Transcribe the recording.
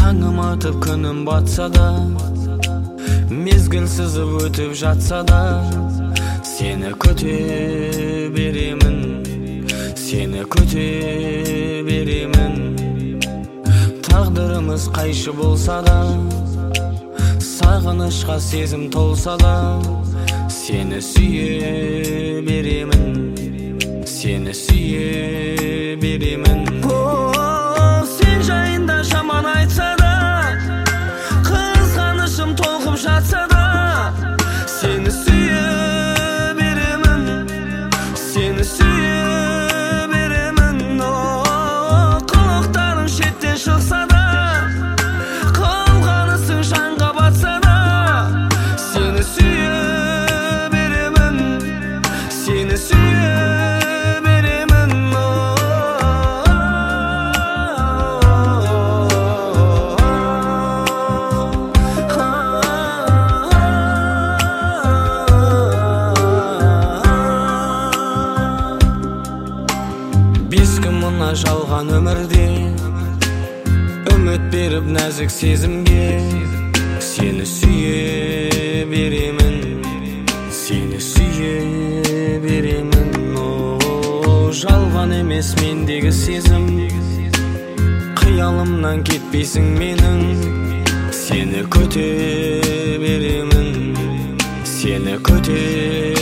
Таңым атып күнім батса да, мезгіл сызып өтіп жатса да, сені күте беремін, сені күте беремін. Тағдырымыз қайшы болса да, сағынышқа сезім толса да, сені сүйе беремін, сені сүйе беремін. Сен жайында жаман айтса да, қызғанышым толқып жатса да, сені сүйе беремін, сені сүйе беремін. Қылықтарың шеттен шықса да, қалғанысың жанға батса да, сені сүйе беремін, сені сүйе беремін. Бес күн мына жалған өмірде, үміт беріп нәзік сезімге, сені сүйе беремін, сені сүйе беремін. Жалған емес мендегі сезім, қиялымнан кетпейсің менің, сені күте беремін, сені күте